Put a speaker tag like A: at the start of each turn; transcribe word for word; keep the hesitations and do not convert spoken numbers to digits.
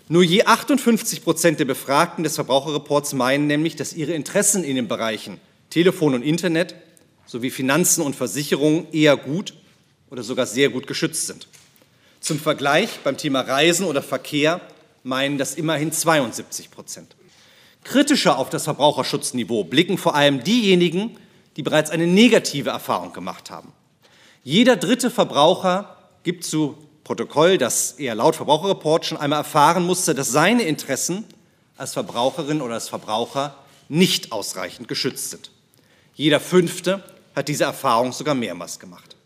A: Nur je achtundfünfzig Prozent der Befragten des Verbraucherreports meinen nämlich, dass ihre Interessen in den Bereichen Telefon und Internet sowie Finanzen und Versicherungen eher gut oder sogar sehr gut geschützt sind. Zum Vergleich, beim Thema Reisen oder Verkehr meinen das immerhin zweiundsiebzig Prozent. Kritischer auf das Verbraucherschutzniveau blicken vor allem diejenigen, die bereits eine negative Erfahrung gemacht haben. Jeder dritte Verbraucher gibt zu Protokoll, dass er laut Verbraucherreport schon einmal erfahren musste, dass seine Interessen als Verbraucherin oder als Verbraucher nicht ausreichend geschützt sind. Jeder Fünfte hat diese Erfahrung sogar mehrmals gemacht.